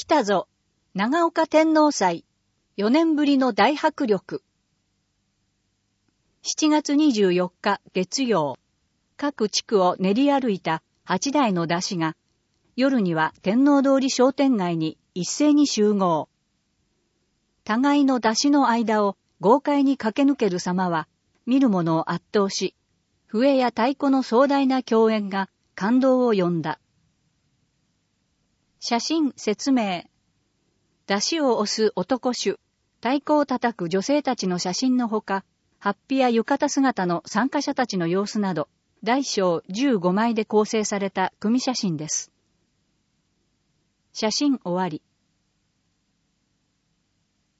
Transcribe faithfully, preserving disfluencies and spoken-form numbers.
たぞ、長岡天皇祭、よねんぶりの大迫力。しちがつにじゅうよっか月曜、各地区を練り歩いたはちだいの山車が、夜には天皇通り商店街に一斉に集合。互いの山車の間を豪快に駆け抜ける様は、見る者を圧倒し、笛や太鼓の壮大な共演が感動を呼んだ。写真説明。山車を押す男衆、太鼓を叩く女性たちの写真のほか、法被や浴衣姿の参加者たちの様子など、大小じゅうごまいで構成された組写真です。写真終わり。